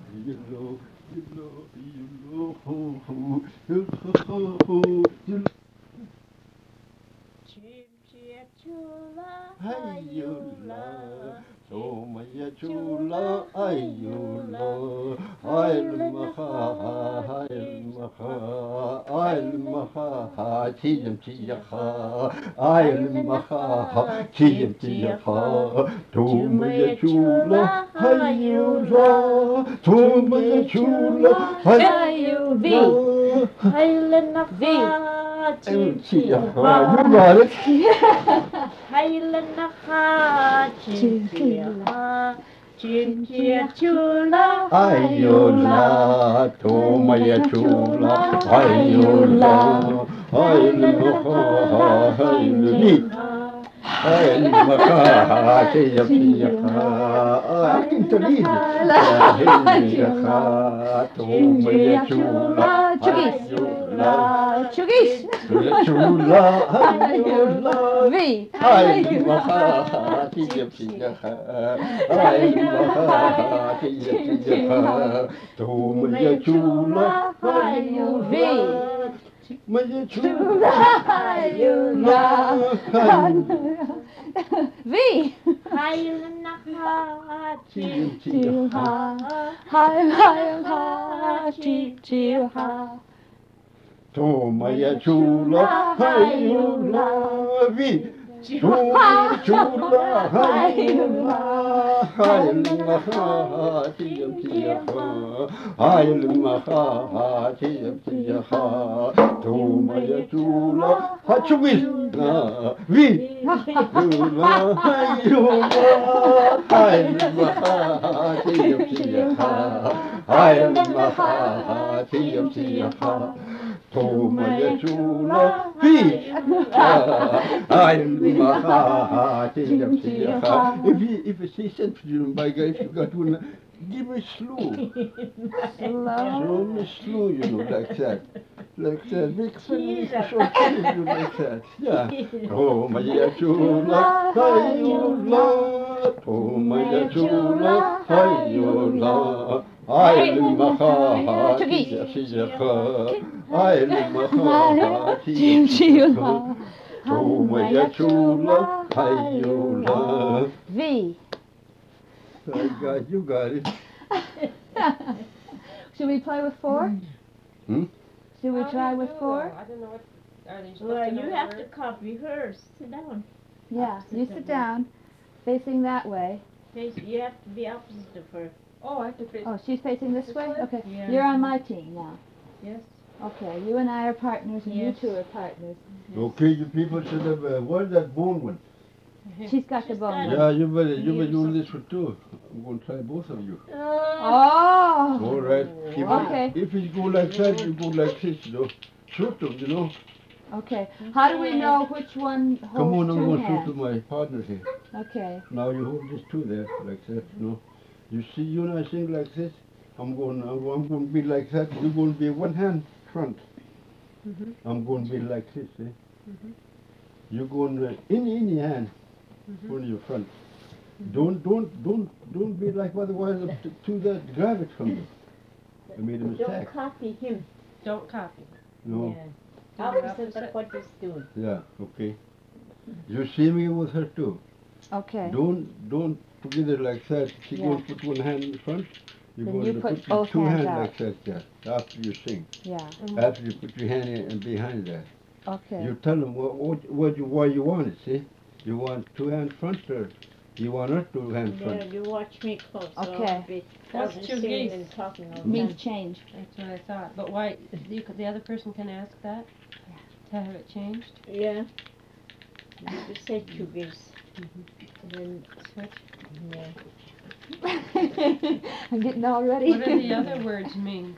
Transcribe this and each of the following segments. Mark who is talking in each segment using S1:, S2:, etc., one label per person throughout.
S1: you know, you
S2: Chimchia chula
S1: Hayula,
S2: hayula,
S1: Somaya
S2: chula
S1: Chula,
S2: hayula,
S1: Ayula,
S2: haylanaha
S1: Ailmaha,
S2: chimchia,
S1: Ailmaha, Ailmaha,
S2: haylanaha
S1: Chiyam
S2: chimchia,
S1: Chiyaha, Ailmaha,
S2: haylanaha
S1: Chiyam
S2: chimchia,
S1: Chiyaha, Tomaya
S2: chumaya
S1: Chula,
S2: chula hayula,
S1: Hayula, Tomaya
S2: chumaya
S1: Chula,
S2: chula
S3: V.
S1: Hayula,
S3: V.
S2: haylanaha
S1: Chiyaha, you
S2: chimchia.
S1: got it.
S2: Haylanaha,
S3: Chula.
S2: chimchia, chimchia
S3: Chimchia
S2: chula,
S3: chula hayula.
S1: Ayola, Tomaya
S3: Hayula
S1: Chula,
S3: chula hayula.
S1: Ayola,
S3: Hayula
S1: Ayola, Ayola,
S2: haylanaha,
S1: Ayola,
S2: haylanaha,
S1: Tia
S3: Chimchia.
S1: Pia, Kintalini,
S3: Hayula.
S1: Hindaka, Tomaya
S2: chimchia
S3: Chimchia
S1: Chula,
S2: chula,
S3: chula. Chugis.
S1: Ayola,
S3: Chugis.
S1: Chula,
S2: haylanaha,
S1: Ayola,
S3: V.
S2: haylanaha,
S1: Ayola, Tia Pia,
S2: haylanaha,
S1: Ayola, Tia
S3: Chimchia.
S1: Pia, Tomaya
S2: chumaya
S1: Chula,
S2: chula,
S3: V.
S1: Ayola,
S2: hayula,
S1: Maya Chula,
S3: Chula hayula.
S1: Ayola,
S3: V.
S2: haylanaha,
S1: Tia
S3: Chill
S1: Pia.
S3: ha.
S2: chimchia,
S3: Hi hi
S2: haylanaha,
S3: ha. Chill
S2: chimchia.
S3: ha.
S1: Tomaya Chula,
S3: Hayula.
S1: Hayula, Vi.
S2: Chumaya
S1: Tomaya
S2: chula,
S1: Chula,
S3: Hayula.
S1: Hayula, Hayula, Tia Pia. Hayula, Tia Pia. Tomaya Chula, Hachubis. Vi. Chula, Hayula, Hayula, Tia Pia. Hayula, Tia Pia. Tomaya Chula, Vi. I'm if you say sensitive, my guy, if you got one, give me slow. Show
S3: Slow.
S1: me slow, you know, like that. Like that. Make fun of me for
S2: Jesus.
S1: short you like that. Yeah. Oh, my chula,
S3: Chula,
S1: hayula. Oh, my chula, hayula. I'll maha, tia, tia, I'll maha, tia, tia.
S3: Chimchila.
S1: Tomaya Chula,
S3: Hayula.
S1: Hayula.
S3: V.
S1: You got it.
S3: Should we play with four?
S1: Hmm?
S3: Should we
S4: How do
S3: try
S4: you
S3: with
S4: do,
S3: four?
S4: though? I don't know what. Are they supposed
S2: Well,
S4: to know
S2: you
S4: the
S2: have to
S4: word?
S2: copy hers. Sit down.
S3: Yeah, you sit down, facing that way.
S2: You have to be opposite of her.
S4: Oh, I have to face.
S3: Oh, she's facing this
S4: This
S3: way?
S4: way?
S3: Okay.
S2: Yeah.
S3: You're on my team now.
S4: Yes.
S3: Okay, you and I are partners and
S2: Yes.
S3: you two are partners.
S1: Okay, you people should have, where's that bone one?
S3: She's got the
S2: She's
S3: bone.
S2: got
S1: Yeah, you better
S2: Give
S1: do
S2: some-
S1: this one too. I'm going to try both of you.
S3: Oh!
S1: All right.
S3: Okay.
S1: If you go like that, you go like this, you know. Shoot them, you know.
S3: Okay. How do we know which one holds
S1: Come on, I'm
S3: two
S1: going to shoot
S3: hands?
S1: to my partner here.
S3: Okay.
S1: Now you hold this two there, like that, you know. You see, you know, I sing like this. I'm going to be like that. You're going to be one hand front.
S4: Mhm.
S1: I'm going to be like this, eh?
S4: Mhm.
S1: You're going in your hand,
S4: Mhm.
S1: on your front. Don't be like otherwise to that grab it from you. I made a
S2: Don't
S1: mistake.
S2: copy him.
S4: Don't copy.
S1: No.
S2: Yeah. Opposite of what he's doing.
S1: Yeah. Okay. You see me with her too.
S3: Okay.
S1: Don't together like that. She's
S3: Yeah.
S1: going to put one hand in front. You're
S3: Then
S1: going
S3: you
S1: to
S3: put
S1: put
S3: both
S1: two
S3: hands
S1: hands
S3: out.
S1: like that. Yeah. After you sing.
S3: Yeah.
S1: After you put your hand in behind that.
S3: Okay.
S1: You tell them why you want it. See. You want two hands front or you want her two hands
S2: Yeah,
S1: front.
S2: you watch me close.
S3: Okay.
S4: What's
S2: I'll be
S4: two
S2: singing
S4: geese?
S2: and talking all the
S3: Means
S2: time.
S3: change.
S4: That's what I thought. But why? The other person can ask that. To have it changed.
S2: Yeah. You just say two geese. And then
S4: Switch.
S2: yeah.
S3: I'm getting all ready.
S4: What do the other words mean?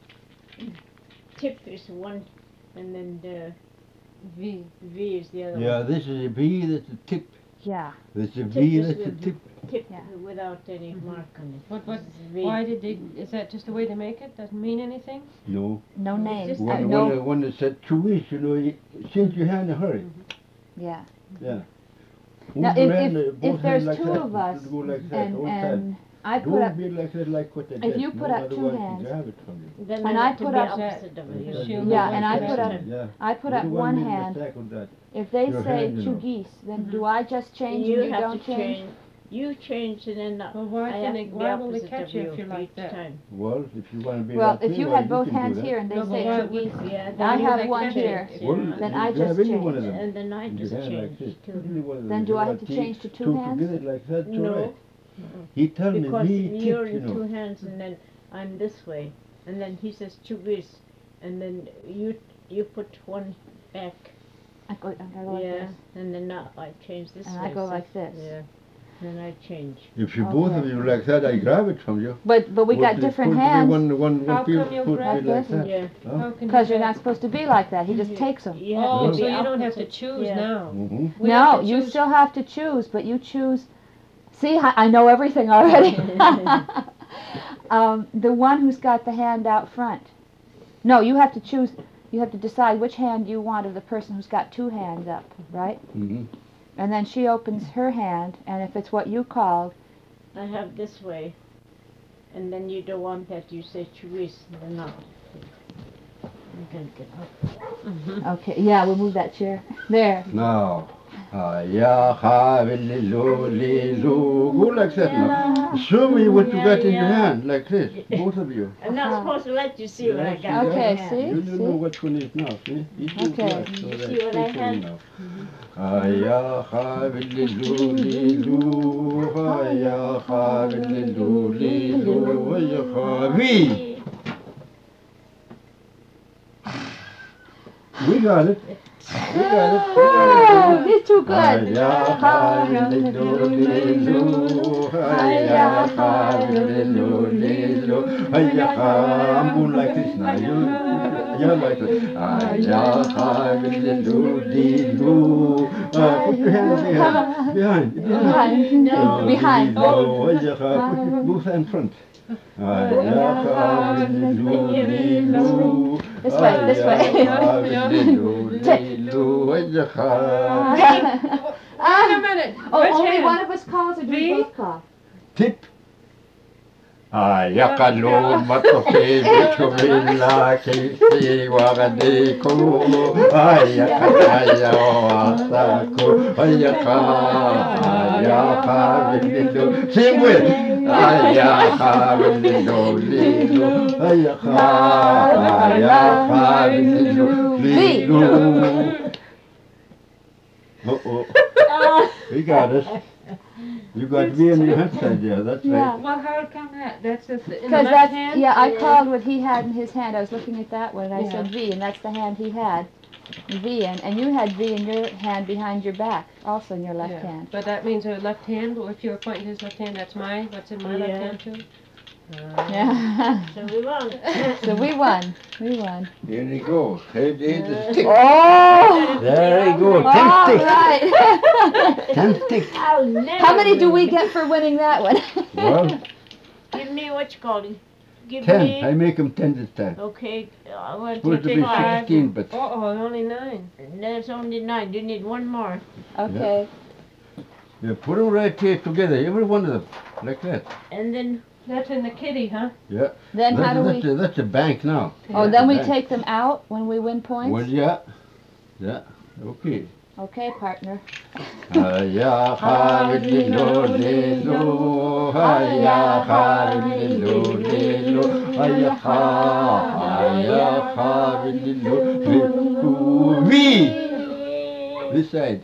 S2: Tip is one, and then the
S4: V.
S2: V is the other
S1: Yeah.
S2: one.
S1: This is a V. That's a tip.
S3: Yeah.
S1: This is a
S2: Tip
S1: V.
S2: is
S1: That's a
S2: with
S1: tip.
S2: Tip
S3: Yeah.
S2: without any mark on it.
S4: What?
S2: This is V.
S4: Why did they? Is that just the way they make it? Doesn't mean anything.
S1: No.
S3: No names.
S2: just-
S3: No.
S1: When it said two weeks, you know, you change your hand in a hurry.
S3: Yeah.
S1: Yeah.
S3: Now,
S1: Hold your
S3: if
S1: hand, both
S3: there's
S1: hands like
S3: two
S1: that,
S3: of us
S1: go like that, all
S3: and I put up,
S1: Don't be like that, like what they
S3: If
S1: did.
S3: you put up two
S1: Otherwise
S3: hands-
S1: you grab it from you.
S2: Then
S3: And
S2: I
S3: I
S2: have to
S3: put
S2: be
S3: up-
S2: opposite of you.
S4: She'll
S3: Yeah,
S4: know
S3: and
S4: what
S3: I
S4: to
S3: put
S4: do.
S3: up-
S1: Yeah.
S3: I put
S1: You're
S3: up
S1: the
S3: one
S1: made the
S3: hand.
S1: mistake on that.
S3: If they
S1: Your
S3: say
S1: hand, you
S3: two
S1: know.
S3: geese, then do I just change
S2: You
S3: and you
S2: have
S3: don't
S2: to
S3: change?
S2: change. You change and then
S4: Well, why
S2: I
S4: can
S2: have
S4: they,
S2: to be
S4: why will they
S2: opposite
S4: catch
S2: of
S4: you
S2: you
S4: if you're like
S2: each
S4: that?
S2: time.
S1: Well, if you want to be
S3: Well,
S1: like
S3: if
S1: me,
S3: you
S1: well,
S3: had both
S1: can do
S3: hands
S1: that.
S3: here and they
S4: No, but
S3: say
S4: why
S3: two
S4: would-
S3: geese,
S2: Yeah,
S3: I
S2: then you
S3: have
S2: like
S3: one
S2: to
S3: here.
S2: change,
S1: Well,
S2: yeah.
S3: Then
S1: you
S3: I
S1: grab
S3: just
S1: any one of
S3: change.
S1: them.
S2: And then I
S1: And
S2: just
S1: you have like
S2: change
S1: this.
S2: too.
S1: Any one of them.
S3: Then do
S1: You
S3: I
S1: have
S3: have to change to two hands?
S1: together like that, it's all
S2: No,
S1: right. He tell me,
S2: because
S1: me
S2: you're
S1: tip, you
S2: in
S1: know.
S2: two hands and then I'm this way. And then he says two geese. And then you put one back.
S3: I go like
S2: Yeah,
S3: this.
S2: and then I change this
S3: And
S2: way.
S3: I go
S2: so-
S3: like this.
S2: Yeah, then I change.
S1: If you both of
S3: Okay.
S1: you like that, I grab it from you.
S3: But we
S1: Would
S3: got
S1: it
S3: different
S1: put me
S3: hands.
S1: One
S4: How
S1: piece
S4: come you'll
S1: put
S4: grab
S1: me like
S3: this?
S1: that.
S2: Yeah.
S1: Huh?
S4: How can
S3: Because
S4: you
S3: you're not
S4: grab-
S3: supposed to be like that. He just takes them.
S2: You have
S4: Oh,
S2: to
S4: so
S2: be
S4: you don't have to
S2: opposite.
S4: choose
S2: Yeah.
S4: now.
S1: Mm-hmm.
S4: We have
S3: No,
S4: to
S3: you
S4: choose-
S3: still have to choose, but you choose. See, I know everything already. The one who's got the hand out front. No, you have to choose. You have to decide which hand you want of the person who's got two hands up, right?
S1: Mm-hmm.
S3: And then she opens her hand, and if it's what you called,
S2: I have this way. And then you don't want that, you say choose, then not. You can get up.
S3: okay, yeah, we'll move that chair. There.
S1: Now, ya ha lilu. Go like that now. Show me what you got in your hand, like this, both of you.
S2: I'm not supposed to let you see what I got. in
S3: Okay,
S2: my hand.
S3: see?
S1: You know which one is now, see? You do
S3: Okay.
S1: that, so
S2: You
S1: that's
S2: see what I
S1: equal
S2: had?
S1: now. Ya ha lilu. Ya ha lilu. Ya ha vi. We got it. We got it.
S3: Oh, you're too good.
S1: I'm going like this now. You're like this. Put your hands behind.
S3: Behind.
S1: Put your both hands front.
S3: This way, this way.
S4: Wait a minute.
S3: Oh,
S4: Which
S3: only
S4: hand?
S3: one of us calls or do we
S4: Me?
S3: both call?
S1: Tip. Ayakalun matoke bitumila kisi wagadiko ayakaya wasako ayaka bililu sing with ayaka bililu lilu ayaka bililu lilu. Uh-oh. We got it. You got V in your hand side there, that's
S3: Yeah.
S1: right.
S4: Well, how come that? That's just in the
S3: Because
S4: left
S3: that's,
S4: hand?
S3: yeah, I called what he had in his hand. I was looking at that one and I
S4: Yeah.
S3: said V, and that's the hand he had. V, and you had V in your hand behind your back, also in your left
S4: Yeah.
S3: hand.
S4: But that means a left hand, or if you're pointing to his left hand, that's what's in my left
S2: Yeah.
S4: hand too?
S3: Yeah.
S2: So we won.
S3: So we won. We won.
S1: Here he goes. Here's the stick.
S3: Oh!
S1: There he goes.
S3: All
S1: 10 sticks.
S3: right.
S1: 10 sticks.
S2: I'll never
S3: How many do we
S2: win.
S3: get for winning that one?
S1: Well,
S2: Give me what you call it. Give
S1: 10. I
S2: me.
S1: make him 10 this time.
S2: Okay, I want
S1: Supposed
S2: to
S1: to be
S2: take 5.
S1: 16, but
S4: Uh-oh, only 9.
S2: There's only 9. You need one more.
S3: Okay.
S1: you put them right here together, every one of them, like that.
S2: And then
S4: That's in the kitty, huh?
S1: Yeah.
S3: Then how do we?
S1: That's a bank now.
S3: Oh,
S1: That's
S3: then
S1: a
S3: we
S1: bank.
S3: take them out when we win
S1: Well,
S3: points?
S1: yeah. Yeah. Okay.
S3: Okay, partner.
S1: Hiya, hallelujah, hiya, hallelujah, hiya, hallelujah. Me. This side.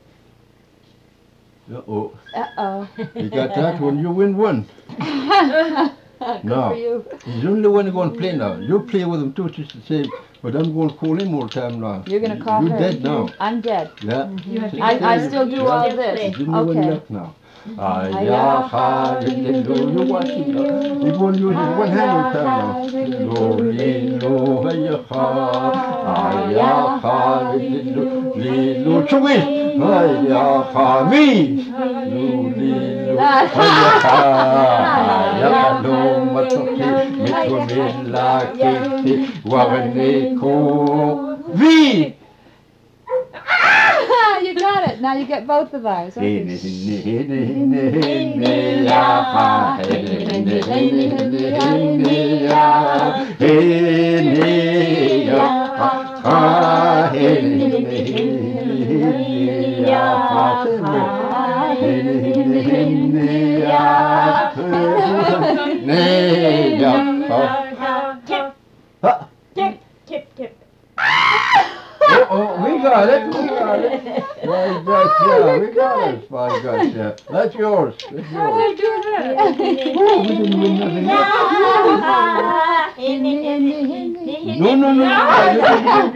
S1: Uh-oh.
S3: Uh-oh.
S1: You got that one, you win one.
S3: Good
S1: No.
S3: for you.
S1: He's the only one going to play now. You play with him too, just the same. But I'm going to call him all the time now.
S3: You're gonna call
S1: You're
S3: her.
S1: dead now.
S3: I'm dead.
S1: Yeah.
S4: You have to
S3: I
S4: get
S3: still do all this.
S1: He's the only one
S3: Okay.
S1: left now. Hiya, hallelujah. You watch him now. He's going to use his one hand all the time now. Lo, hiya, hiya, hallelujah. Lilo, chugis. Hiya, me. Lo, lilo, hiya, lo, matoki, mitomila, kiti, waganiko, vi.
S3: You got it. Now you get both of ours. Okay.
S2: Tip, tip, tip.
S1: Oh, we got it. We got it. My gosh, yeah, we got it. My gosh, yeah. That's yours. That's
S4: How
S1: yours.
S4: did I do that?
S1: Oh, we didn't win nothing yet. No, no, no, no. You didn't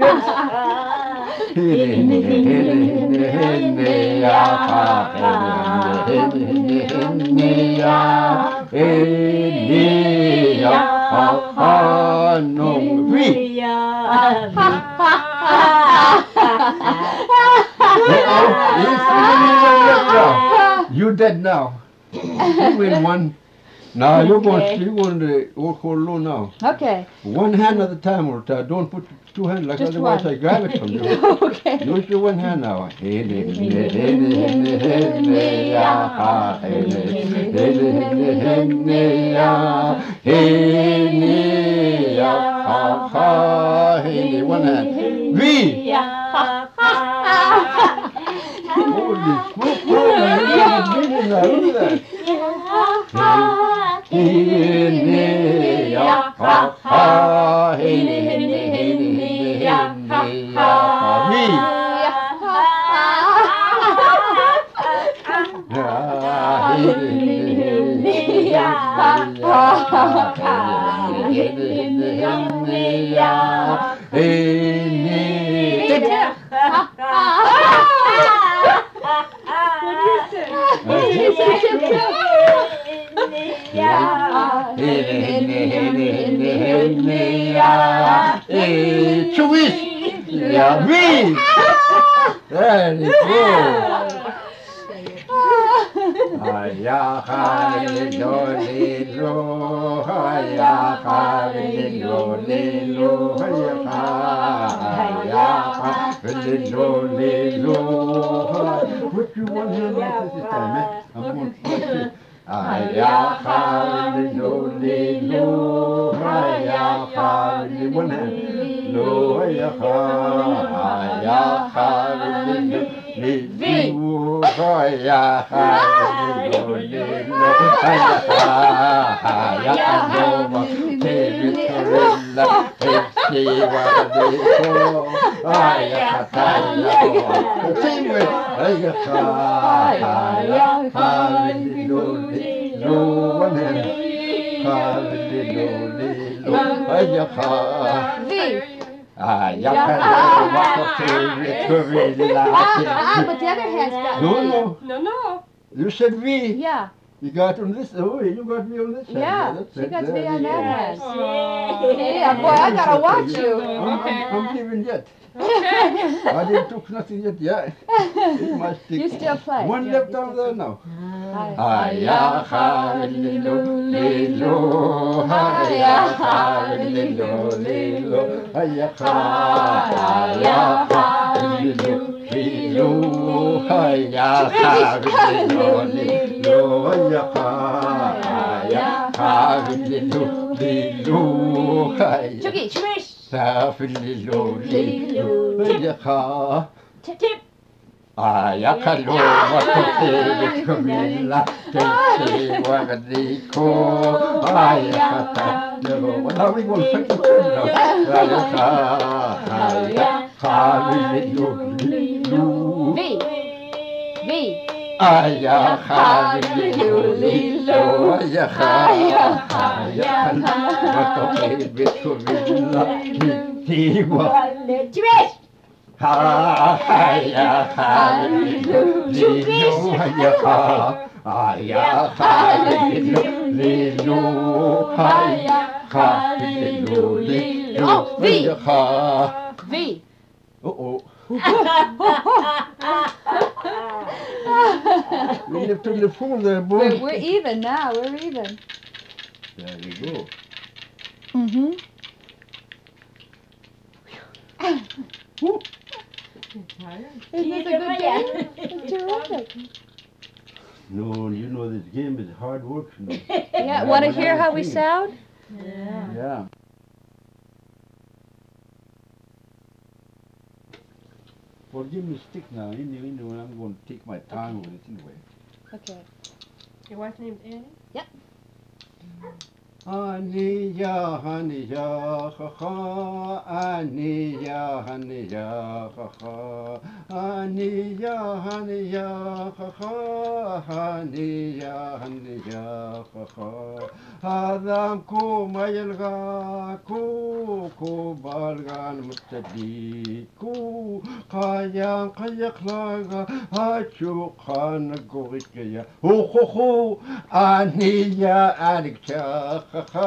S1: You dead now. You win one. Now you're going to walk all alone now.
S3: Okay.
S1: One hand at a time, or don't put two hands like
S3: Just
S1: otherwise
S3: one.
S1: I grab it from you.
S3: Okay.
S1: Use your one hand now. One hand. V. Holy smoke! Look at There you go. Put your one hand like this time, eh? I'm going to like this. One hand.
S3: But the other hand's got
S1: No,
S4: No, no.
S1: you said V.
S3: Yeah.
S1: You got on this. Oh, you got me on this hand.
S3: Yeah,
S1: That's
S3: she
S1: it.
S3: got to be
S1: There
S3: on
S1: you
S3: that
S1: go.
S3: hand. Yeah, boy, I gotta watch you.
S1: I'm leaving yet.
S4: Okay.
S1: I didn't took nothing yet. Yeah. It must take
S3: You still play.
S1: one
S3: Yeah,
S1: left
S3: you
S1: down
S3: still
S1: there now.
S3: Chucky,
S2: Tip, tip.
S1: Now we going to fix the
S3: V. V.
S2: Twist.
S3: V.
S1: Uh-oh. We left on the floor there, boy.
S3: We're even now. We're even.
S1: There you go.
S3: Mm-hmm.
S4: Tired?
S3: Isn't this a good game?
S1: No, you know this game is hard work, you know.
S3: Yeah, want to hear how we
S1: sing it.
S3: sound?
S2: Yeah.
S1: Yeah. Well, give me a stick now. You know, when I'm going to take my time with it anyway.
S3: Okay.
S4: Your wife's name's Annie?
S1: Aniya, haniya, ha ha. Aniya, haniya, ha ha. Aniya, haniya, ha ha. Aniya, haniya, ha ha. Adam ko mayalga ko balgan mutadi ko kayang kayaklaga hachu khan gorikaya ho aniya anikcha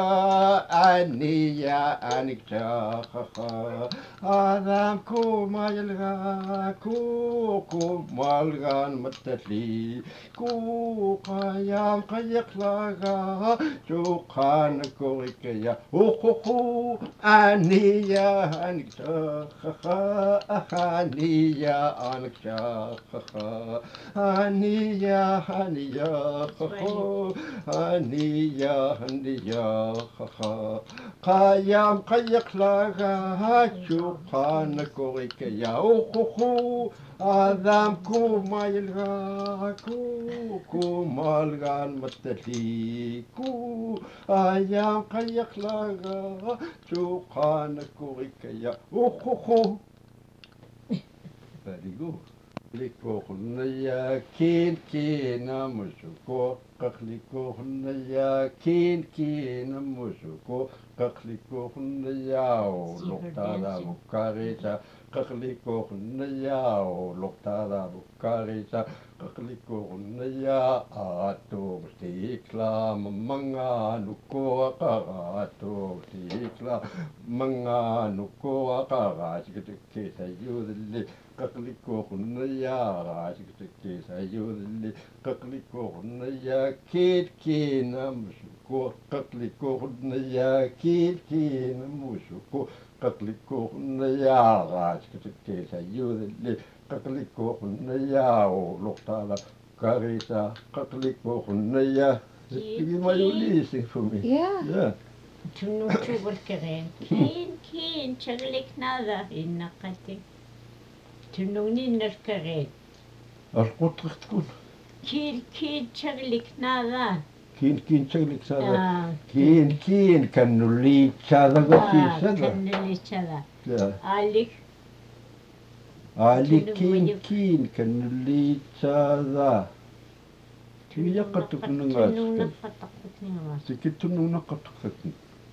S1: aniya anikcha Adam ko mayalga ko balgan mutadi ko kayang kayaklaga Chukhan korikaya ho aniya anikcha aniya anikcha aniya ho aniya kayam kayaklaga chukhan korikaya ho Adam kumayalga kumalgan matali ku ayam kayaklaga chukhan korikaya Very good. Liko hunaya kin namusuko kakliko hunaya kin namusuko kakliko hunaya loktada bukarisa kakliko hunaya loktada bukarisa kakliko hunaya ato stikla mga nuko ato stikla mga nuko akarasikite sa yudli kakliko hunaya sikite sa yudli kakliko hunaya kit namusuko kakliko hunaya kit namusuko kakliko hunaya sikite sa yudli kakliko hunaya loktada karisa kakliko hunaya you sing for me.
S3: Yeah.
S2: Tunu tubal keren. Kin chaglik nada innaqati. Tunu ninner keren.
S1: Arqutrik tkun.
S2: Kin chaglik nada.
S1: Kin chaglik sada.
S2: Ah,
S1: Kin kanuli chada gati sada.
S2: kanneli chala.
S1: Yeah.
S2: Alik
S1: Ali kin kanuli chada. Tiya katukunungas.
S2: tunu naqatakut ningas.
S1: Tikitunu naqatukatun.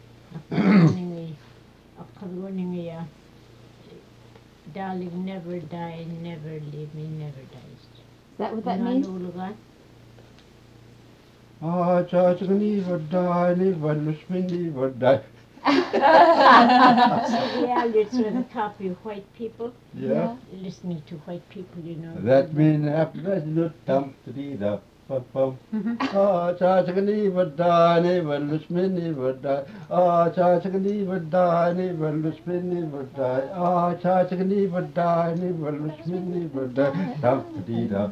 S2: Akaluningi ya. Darling, never die, never leave me, never dies.
S3: Is that what that means?
S2: Nanulugan.
S1: Chachagni vadai ni valushmini vadai.
S2: Yeah, it's with a copy of white people.
S1: Yeah.
S2: Listening to white people, you know.
S1: That means after that you dump the pum. Chachagni vadai ni valushmini vadai. Chachagni vadai ni valushmini vadai. Chachagni vadai ni valushmini vadai. Dump the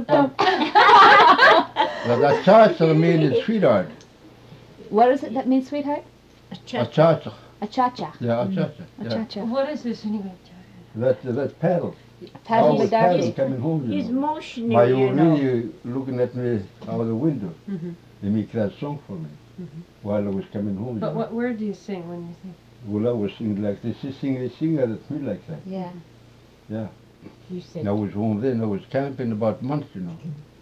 S1: Well, that cha means sweetheart.
S3: What does it that mean, sweetheart?
S2: A
S1: A
S2: church.
S1: cha-cha.
S3: A cha-cha.
S1: Yeah, a cha-cha.
S3: A
S1: Yeah.
S3: cha-cha.
S4: What is this anyway?
S1: That's paddle.
S3: Paddle in the
S1: Always
S3: dark.
S1: paddle coming home, you
S2: He's
S1: know.
S2: motioning,
S1: My
S2: you know.
S1: really looking at me out the window.
S4: Mm-hmm.
S1: They make that song for me while I was coming home. you
S4: But
S1: know.
S4: what word do you sing when you sing?
S1: Well, I was singing like this. They sing at me like that.
S3: Yeah.
S1: Yeah.
S2: He said,
S1: And I was home then. I was camping about months, you know.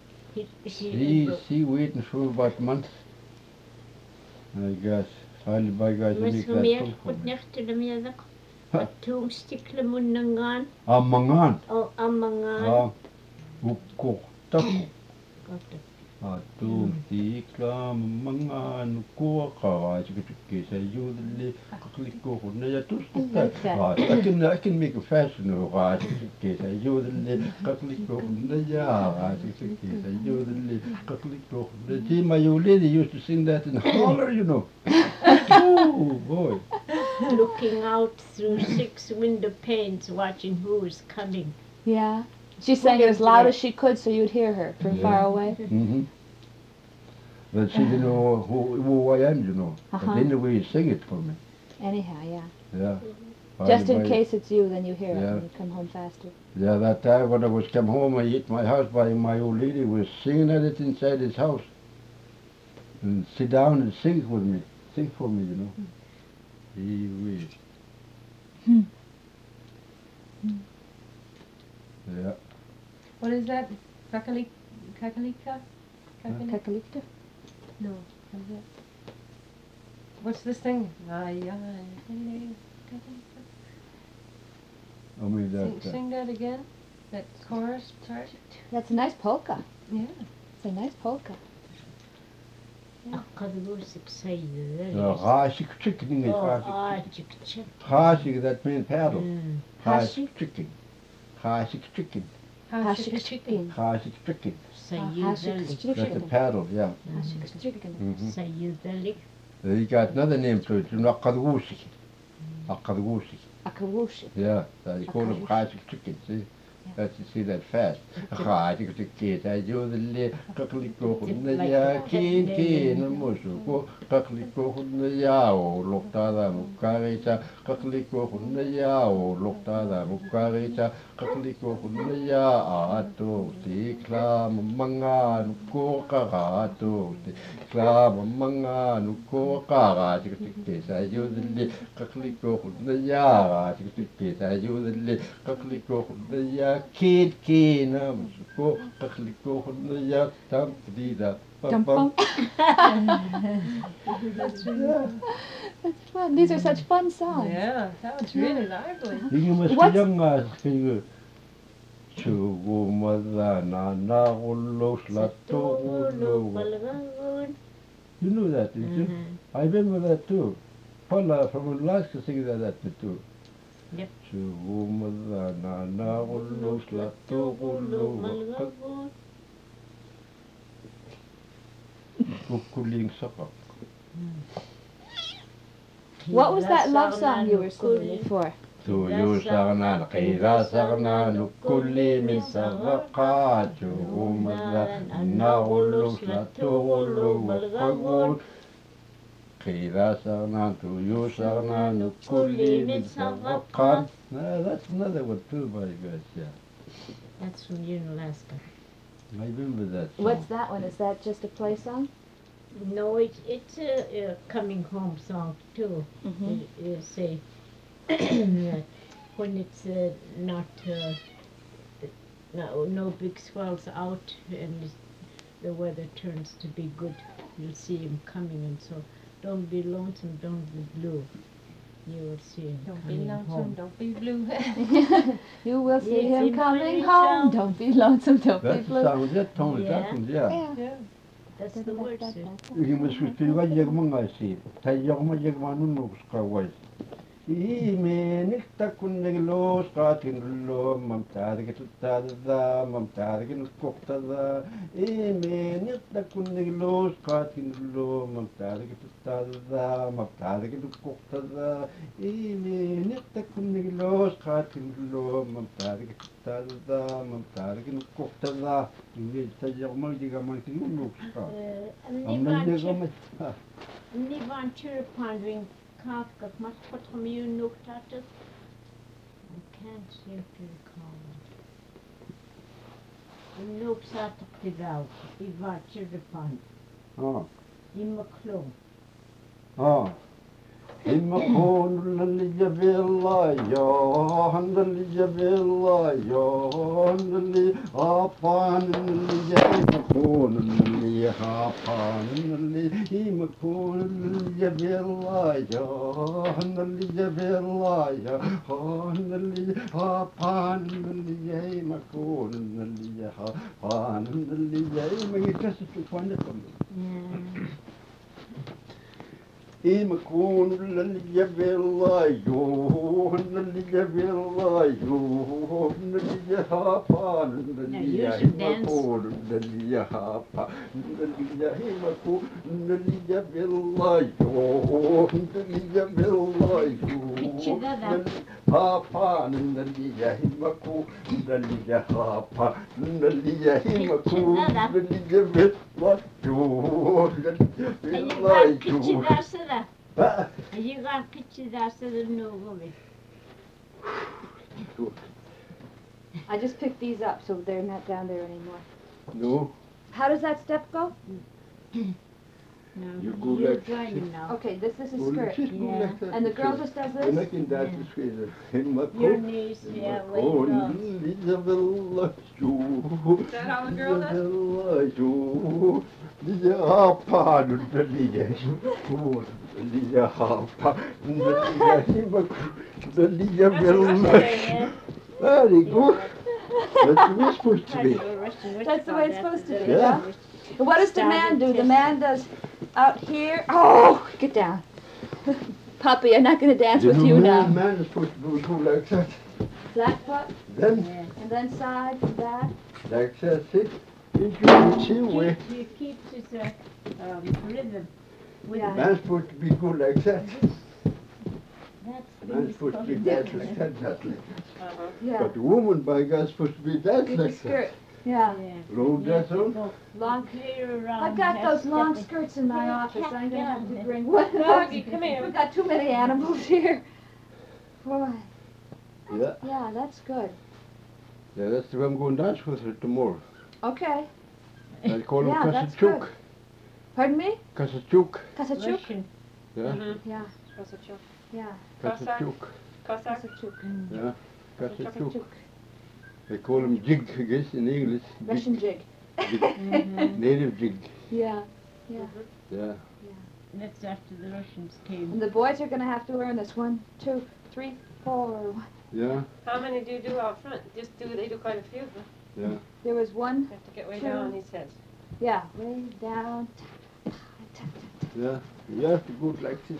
S1: She waiting for about months. I guess. Finally, by guys, they
S2: Mas
S1: make that
S2: meer
S1: song for
S2: goed
S1: me.
S2: nechte medak. Toen stikle munangan
S1: Amangan.
S2: o amangan.
S1: Ah. Ukko. Tako. Atum tikla mga nuko ka chikike sa yudli kakliko na ya tusta I can make a fashion of chikike sa yudli kakliko na ya chikike sa yudli kakliko the team my old lady used to sing that in holler, you know. Oh boy.
S2: Looking out through 6 window panes, watching who is coming.
S3: Yeah. She sang it as loud as she could so you'd hear her from
S1: Yeah.
S3: far away.
S1: Mm-hmm. But she didn't know who I am, you know.
S3: Uh-huh.
S1: But anyway, sing it for me.
S3: Anyhow, yeah.
S1: Yeah.
S3: Just in
S1: By-
S3: case it's you, then you hear it
S1: Yeah.
S3: and you come home faster.
S1: Yeah, that time when I was come home, I hit my house by my old lady was singing at it inside his house. And sit down and sing with me. Sing for me, you know. He will.
S3: Hmm.
S1: Yeah.
S4: What is that? Kakalika? Kakalika?
S3: Kakalika?
S4: No. What is it? What's this thing? Kakalika.
S1: I mean
S4: Sing,
S1: that.
S4: sing that again. That chorus part.
S3: That's a nice polka.
S4: Yeah.
S3: It's a nice polka.
S2: Akkaduusik sayıdır.
S1: Haşik chicken is
S2: Oh,
S1: haşik.
S2: açık çık.
S1: Haşik, that means paddle.
S3: Haşik?
S1: chicken. Haşik chicken.
S3: Hashik chicken.
S1: Haşik chicken.
S2: Sayıdalik.
S1: That's a
S3: chicken.
S1: paddle, yeah.
S3: Hashik chicken.
S1: Mm-hmm.
S2: Sayıdalik.
S1: He got another name to it, you know, Akkaduusik. Akkaduusik.
S3: Akarushi.
S1: Yeah, they call them
S3: Akkaduusik.
S1: haşik chicken, see? That's you see that fast. Haşik chicken, I do the li, kakliko hunna ya, kin, musuko, kakliko hunna ya, o loktada mukarita, kakliko hunna ya, o loktada mukarita, kakliko hunna ya, ato, ti kla mga nuko karato, ti kla mga nuko karato, I do the li, kakliko hunna ya, I do the li, kakliko hunna ya, kin, musuko, kakliko hunna ya, tam, dida,
S3: Dum bum. That's fun. These are such fun songs.
S4: Yeah, that was really lively.
S1: 이게 뭐
S3: What's-
S1: 수정아 그 주고마다 나나 홀로 슬라토 홀로
S2: Balgagun.
S1: You know that, did you? I remember that too. Paula from Alaska singing that too.
S2: Yep.
S1: 주고마다 나나 홀로 슬라토 홀로
S2: Balgagun.
S1: kukuling saka.
S3: What was that love song you were singing before?
S1: Tuyo sarna kira sarna nukuli min saraka juumada na ulu slatu ulu makagun kira sarna tuyo sarna nukuli min saraka. That's another one too, my gosh, yeah.
S2: That's from Unalaska.
S1: I remember that song.
S3: What's that one? Is that just a play song?
S2: No, it's a coming home song too.
S3: Mm-hmm.
S2: You say that when it's not no big swells out and the weather turns to be good, you'll see him coming, and so don't be lonesome, don't be blue. You will see him
S4: Don't be
S2: coming
S4: lonesome,
S2: home.
S4: don't be blue.
S3: You will see
S2: Yes,
S3: him
S2: in
S3: coming
S2: my
S3: home.
S2: sound.
S3: Don't be lonesome, don't be
S1: That's the
S3: blue.
S1: song, that Tony
S2: Yeah.
S1: Jackson, yeah.
S3: Yeah.
S4: Yeah.
S2: That's the words.
S1: He was still a young man, I see. Tay young man, young man, no was. Imenik takuneglo, starting low, Mamtarget Tada, Mamtarget Koktada. Imenik takuneglo, starting low, Mamtarget Tada, Mamtarget Koktada. Imenik takuneglo, starting low, Mamtarget Tada, Mamtarget Koktada. You get your money, you want to look. I'm not going to.
S2: Ni van pondering kafka mas potom you looked at it. I can't seem to recall it. Look sat up the out. I van pond.
S1: Oh.
S2: In McClure.
S1: Oh. Immakon lilja villa ja, handlija villa ja, handli apan lilja immakon lilja apan lilja immakon lilja villa ja, handlija villa ja, handli apan lilja immakon lilja apan lilja immakon just to find it. Imakun liljavillayo, liljavillayo, liljahapan, liljahimakun, liljahapan, liljahimakun, liljavillayo, liljavillayo, hapa nalia himaku nalia hapa nalia himaku nalia villaju villaju ha
S3: I just picked these up, so they're not down there anymore.
S1: no
S3: How does that step go?
S2: No,
S1: You go
S2: you're
S1: like
S2: joining now.
S3: Okay, this is a
S1: go
S3: skirt.
S1: just go
S2: Yeah.
S1: like that
S3: And the girl just does
S1: and I
S3: this?
S1: can dance
S2: Yeah.
S1: this way himaku
S2: Your knees, yeah, way
S1: himaku
S2: down.
S1: nalia villaju
S4: Is that how the girl does?
S1: villaju nalia hapa nalia himaku nalia hapa nalia himaku nalia villaju
S2: Yeah.
S1: very good that's the way it's supposed to be
S3: That's the way it's supposed to be,
S1: Yeah.
S3: yeah? And what does the man do? The man does out here. Oh, get down. Puppy, I'm not going to dance with you now.
S1: Man is supposed to go like that.
S3: Flat foot,
S1: Then,
S2: Yeah.
S3: and then side, and back.
S1: like that, see? You can see way.
S2: You keep this rhythm. With
S3: Yeah.
S1: Man's supposed to be go like that.
S2: That's
S1: Man's supposed to be dance like that, not like that.
S3: Yeah.
S1: But the woman, by God, is supposed to be dance
S3: Get the
S1: like
S3: skirt.
S1: that.
S3: Yeah.
S1: Long dress on.
S3: Long.
S2: Clear around.
S3: I've got those long
S2: stepping.
S3: skirts in my office. I'm going to have to
S2: Yeah.
S3: bring one.
S4: Doggy, come here.
S3: We've got too many animals here. Boy.
S1: Yeah.
S3: Yeah, that's good.
S1: Yeah, that's the way I'm going to dance with her tomorrow.
S3: Okay.
S1: I call him
S3: Yeah, that's
S1: Kasachuk.
S3: good. Pardon me?
S1: Kasachuk.
S3: Kasachuk?
S2: Russian.
S1: Yeah.
S4: Mm-hmm.
S3: Yeah,
S4: Kosachuk.
S3: yeah.
S1: Kasachuk.
S4: Cossack.
S3: Kasachuk.
S1: Yeah. Kasachuk.
S3: Kasachuk.
S1: They call him jig, I guess, in English. Jig.
S3: Russian jig.
S1: Jig.
S2: Mhm.
S1: Native jig.
S3: Yeah, yeah.
S1: Yeah.
S2: That's after the Russians came.
S3: And the boys are going to have to learn this. 1, 2, 3, 4.
S1: Yeah.
S4: How many do you do out front? They do quite a few. Huh?
S1: Yeah.
S3: There was one,
S4: You have to get way
S3: Two.
S4: down, he says.
S3: yeah, way down.
S1: Yeah. You have to go like this.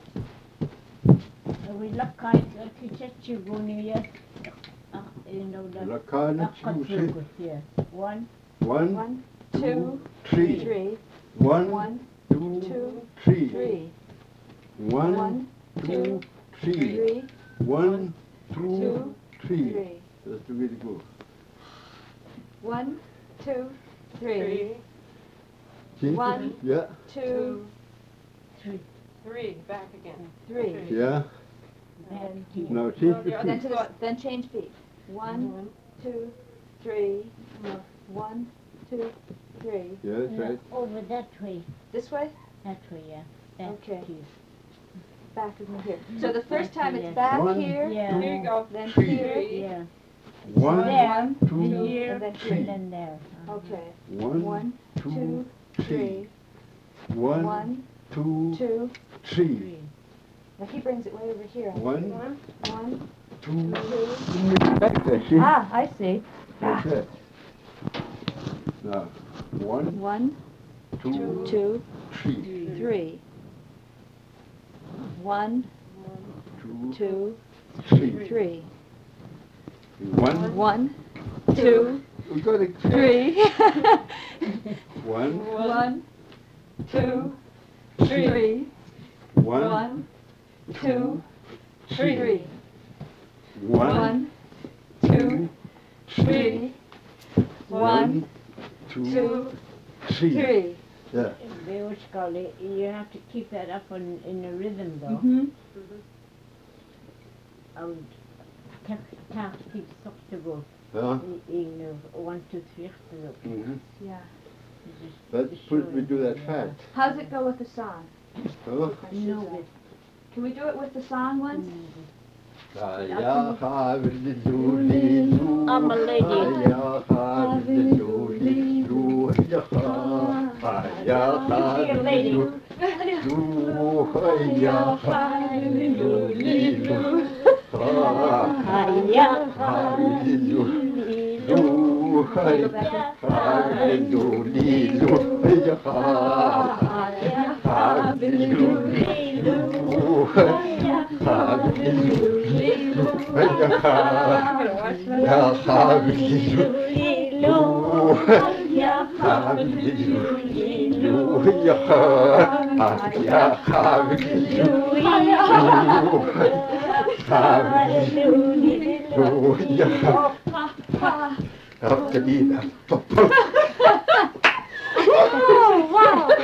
S2: We look like architecture going here. You know that.
S1: Lakana Chusi.
S2: Yeah. One.
S1: 1,
S3: 1, 2,
S1: 3.
S3: 3.
S1: 1,
S3: 1,
S1: 2,
S3: 2,
S1: 3.
S3: 3.
S1: 1,
S3: 1,
S1: 2, 3.
S3: 3,
S1: 1, 2,
S3: 2,
S1: 3.
S3: 3.
S1: That's the way to go.
S3: 1, 2, 3.
S1: See?
S3: 1,
S1: Yeah.
S3: 2,
S4: 3, back again.
S3: 3.
S1: Yeah.
S2: And two.
S1: Now change the
S3: Then
S1: feet.
S3: to the, then change feet. 1, 2, 3. 1, 2, 3.
S1: Yeah, that's
S2: No,
S1: right.
S2: over that way.
S3: This way?
S2: That way, yeah. Back
S3: Okay.
S2: to you.
S3: Back of me here. So the first time
S2: Yeah.
S3: it's back
S1: 1,
S3: here,
S2: Yeah.
S4: Here you go.
S3: then
S1: 3.
S3: here,
S2: Yeah.
S1: 1,
S2: There.
S1: 2,
S2: Here.
S3: and then
S1: three.
S2: And then there.
S3: okay.
S1: 1,
S3: 1, 2, 3.
S1: 1,
S3: 1,
S1: 2,
S3: 2.
S1: 3.
S2: Three.
S3: Now he brings it way over here.
S1: 1,
S3: 1,
S1: 2,
S3: 2.
S1: back there, see?
S3: Ah, I see.
S1: That's it. Now, 1,
S3: 1,
S1: 2,
S3: 2,
S1: 3.
S3: 3. 1,
S1: 2,
S3: 2,
S1: 3.
S3: 3.
S1: 1,
S3: 1, 2,
S1: we got it.
S3: 3.
S1: 1,
S3: 1, 2, 3.
S1: 1,
S3: 1, 2,
S1: 3.
S3: 3.
S1: 1,
S3: 1, 2, 3. 1,
S1: 2, 3.
S3: 3.
S1: Yeah.
S2: You have to keep that up in a rhythm though.
S3: Mm-hmm.
S2: And can't keep comfortable
S1: Yeah.
S2: in 1, 2, 3 achterop.
S1: Mm-hmm.
S3: Yeah.
S1: That's supposed to do that fast.
S3: How's it go with the song?
S1: Huh?
S2: No, but
S3: Can we do it with the song once?
S2: I'm a lady.
S1: ครับจะดีนะ